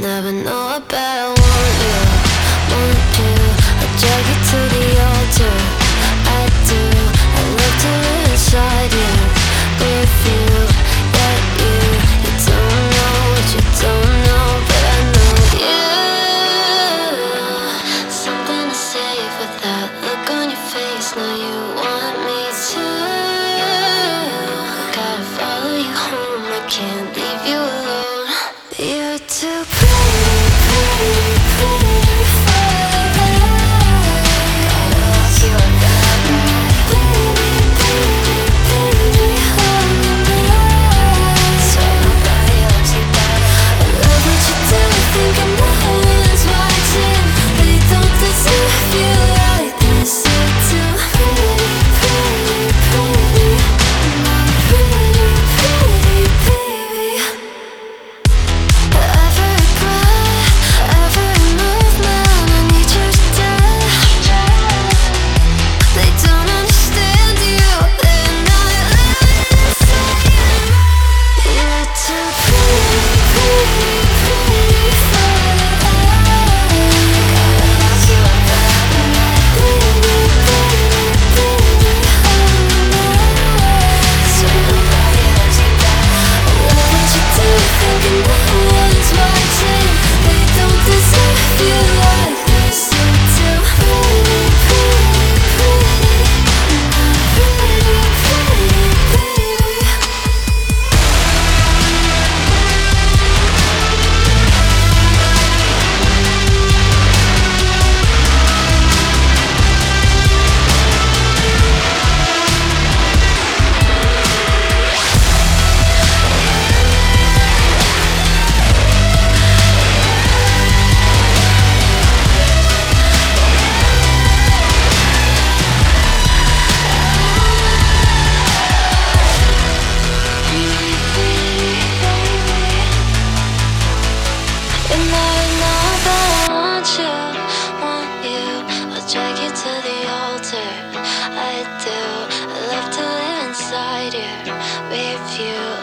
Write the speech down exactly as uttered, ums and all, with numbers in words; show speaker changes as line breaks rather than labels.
never know I better want you, want you. I drag you to the altar, I do. I love to live inside you, with you, yeah you. You don't know what you don't know, but I know you. Something to say with that look on your face, now you want me to. Gotta follow you home, I can't leave you alone. You're too pretty, pretty, pretty for that. Gotta lock you up, baby, baby, baby, hold me back, so nobody loves you back. I love what you do, thinking the whole world's watching. They don't deserve you like this. You're too pretty, pretty, pretty, my pretty, pretty baby. Every breath, every movement, I need your touch. They don't understand you, they're not listening. You're too pretty, pretty, pretty for that. Gotta lock you up, baby, baby, baby, hold me back, so nobody loves you back. I love what you do, thinking the whole world's watching. They don't deserve you like this. You're too pretty, pretty, pretty, my pretty, pretty baby. You never know that I want you, want you. I'll drag you to the altar, I do. I love to live inside you, with you.